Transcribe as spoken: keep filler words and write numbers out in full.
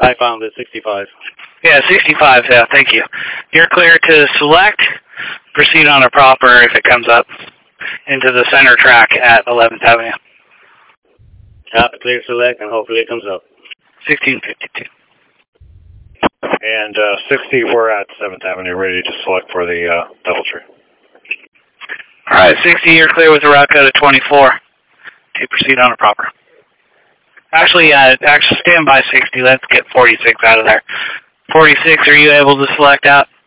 I found it, sixty-five. Yeah, sixty-five, yeah, thank you. You're clear to select, proceed on a proper if it comes up into the center track at eleventh Avenue. Yeah, clear select, and hopefully it comes up. sixteen fifty-two. And uh, sixty, we're at seventh Avenue, ready to select for the uh, DoubleTree. All right, sixty, you're clear with a route code of twenty-four. Okay, proceed on a proper. Actually, uh, actually stand by sixty. Let's get forty-six out of there. forty-six, are you able to select out?